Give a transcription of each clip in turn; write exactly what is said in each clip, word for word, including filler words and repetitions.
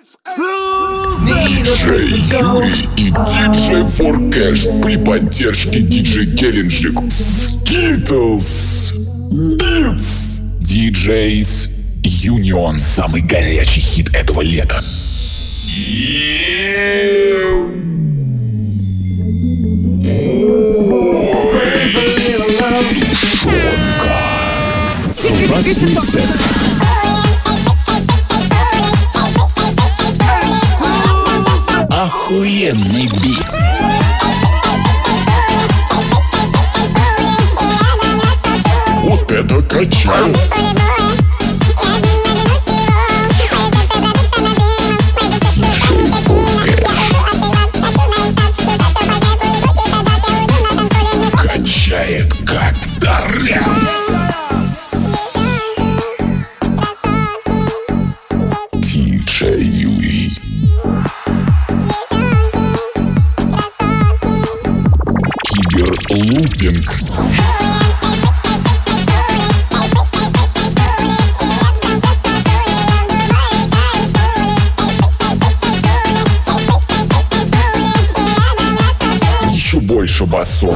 Диджей Юрий и диджей форкэш при поддержке диджей Келлинджик. Skittles Beats. Диджейс Юнион. Самый горячий хит этого лета. Тушенка. Классный цех. Охуенный бит. Вот это качаю. Качает как даря. Диджей Юрий. Лупинг. Еще больше басов.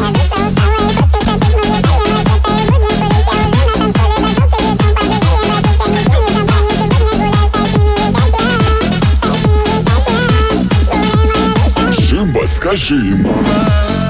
Жимба, скажи ему.